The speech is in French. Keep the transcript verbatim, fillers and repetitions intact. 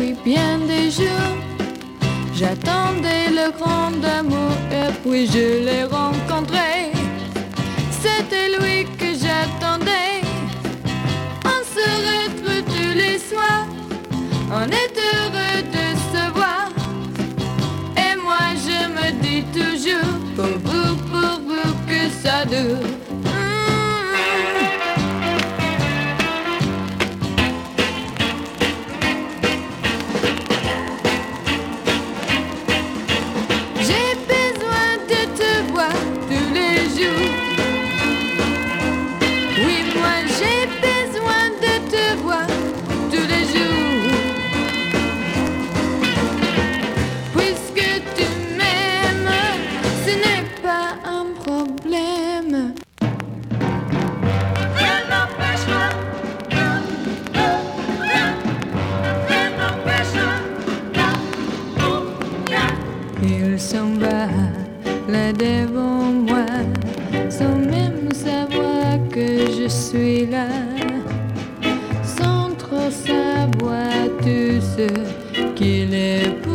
depuis bien des jours. J'attendais le grand amour et puis je l'ai rencontré. C'était lui que j'attendais. On se retrouve tous les soirs. On est heureux de se voir. Et moi je me dis toujours, pour vous, pour vous que ça dure. Il s'en va là devant moi, sans même savoir que je suis là, sans trop savoir tout ce qu'il est pour